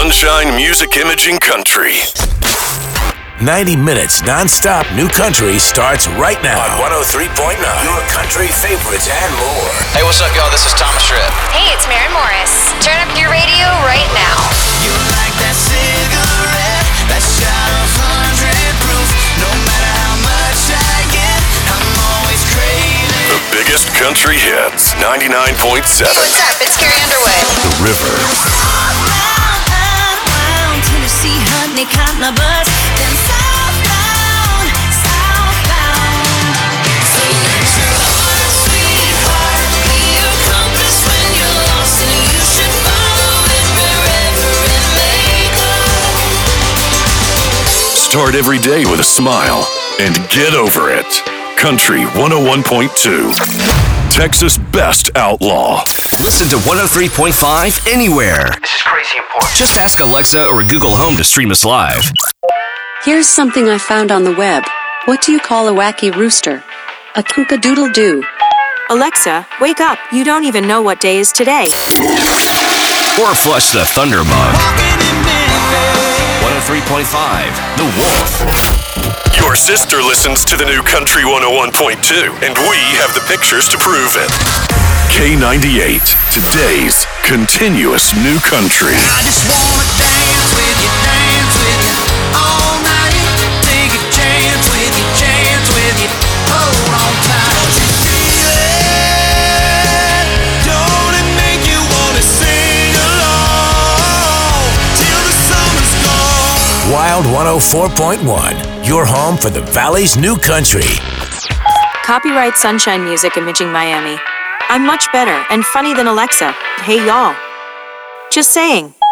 Sunshine Music Imaging Country. 90 minutes non-stop new country starts right now on 103.9. Your country favorites and more. Hey, what's up, y'all? This is Thomas Rhett. Hey, it's Maren Morris. Turn up your radio right now. You like that cigarette, that shot of 100 proof. No matter how much I get, I'm always craving. The biggest country hits, 99.7. Hey, what's up? It's Carrie Underwood. The River. Tennessee honey caught my buzz. Then southbound. So let your heart, sweetheart, be your compass when you're lost, and you should follow it wherever it may go. Start every day with a smile and get over it. Country 101.2. Texas' best outlaw. Listen to 103.5 anywhere. This is crazy important. Just ask Alexa or Google Home to stream us live. Here's something I found on the web. What do you call a wacky rooster? A cook-a-doodle-doo. Alexa, wake up. You don't even know what day is today. Or flush the Thunderbug. 103.5, The Wolf. Your sister listens to the new Country 101.2, and we have the pictures to prove it. K98, today's continuous new country. I just wanna dance with you all night. Take a chance with you, hold on tight. Don't you feel it? Don't it make you wanna sing along till the summer's gone? Wild 104.1, your home for the Valley's new country. Copyright Sunshine Music Imaging Miami. I'm much better and funny than Alexa. Hey, y'all. Just saying.